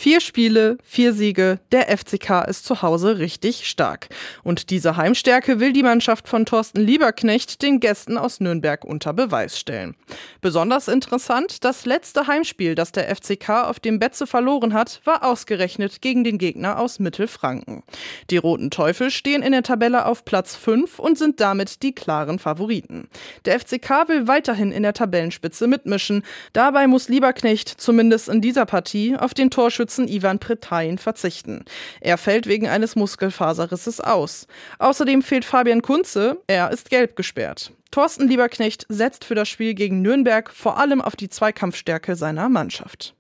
4 Spiele, 4 Siege, der FCK ist zu Hause richtig stark. Und diese Heimstärke will die Mannschaft von Thorsten Lieberknecht den Gästen aus Nürnberg unter Beweis stellen. Besonders interessant, das letzte Heimspiel, das der FCK auf dem Betze verloren hat, war ausgerechnet gegen den Gegner aus Mittelfranken. Die Roten Teufel stehen in der Tabelle auf Platz 5 und sind damit die klaren Favoriten. Der FCK will weiterhin in der Tabellenspitze mitmischen. Dabei muss Lieberknecht zumindest in dieser Partie auf den Torschützen Ivan Pretain verzichten. Er fällt wegen eines Muskelfaserrisses aus. Außerdem fehlt Fabian Kunze, er ist gelb gesperrt. Thorsten Lieberknecht setzt für das Spiel gegen Nürnberg vor allem auf die Zweikampfstärke seiner Mannschaft.